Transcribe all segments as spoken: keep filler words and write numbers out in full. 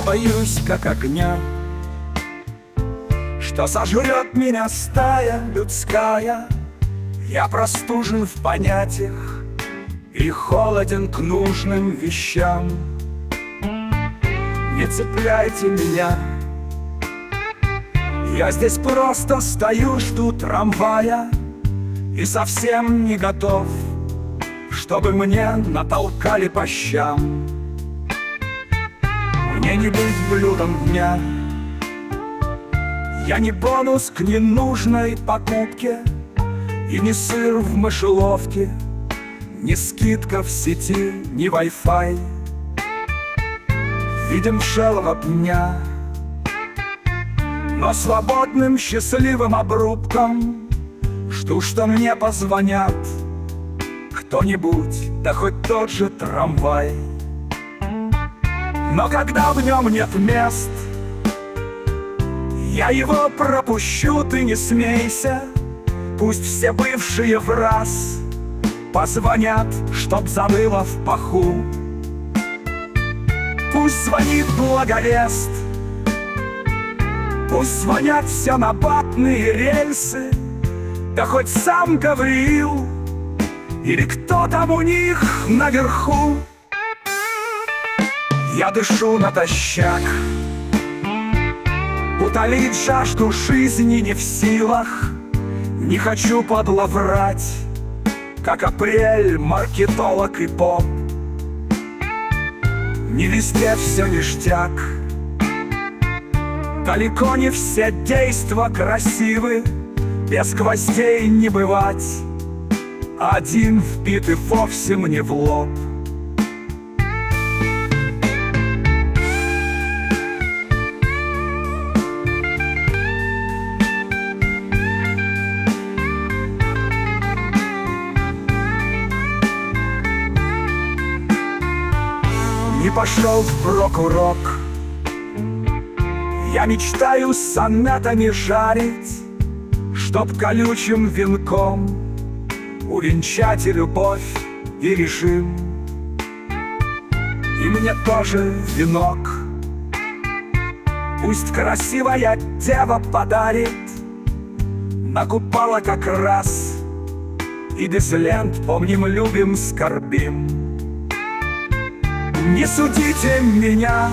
боюсь, как огня, что сожрет меня стая людская. Я простужен в понятиях и холоден к нужным вещам. Не цепляйте меня, я здесь просто стою, жду трамвая, и совсем не готов, чтобы мне натолкали по щам. Мне не быть блюдом дня, я не бонус к ненужной покупке, и не сыр в мышеловке, ни скидка в сети, ни Wi-Fi. Видим шелого дня, но свободным счастливым обрубком жду, что мне позвонят кто-нибудь, да хоть тот же трамвай. Но когда в нем нет мест, я его пропущу, ты не смейся. Пусть все бывшие в раз позвонят, чтоб заныло в паху. Пусть звонит благовест, пусть звонят все набатные рельсы, да хоть сам Гавриил или кто там у них наверху. Я дышу натощак, утолить жажду жизни не в силах. Не хочу подло врать, как апрель, маркетолог и поп. Не везде все ништяк, далеко не все действа красивы. Без гвоздей не бывать, один вбитый вовсе мне в лоб. Не пошел впрок урок, я мечтаю сонетами жарить, чтоб колючим венком увенчать и любовь, и режим. И мне тоже венок пусть красивая дева подарит, накупала как раз, и без лент помним, любим, скорбим. Не судите меня,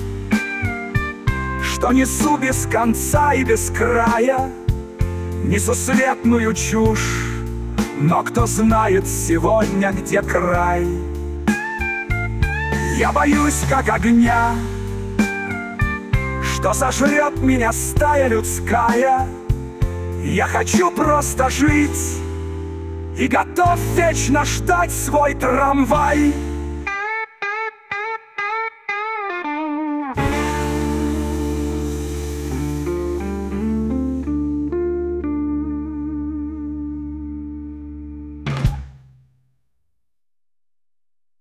что несу без конца и без края несусветную чушь, но кто знает сегодня, где край. Я боюсь, как огня, что сожрет меня стая людская. Я хочу просто жить и готов вечно ждать свой трамвай.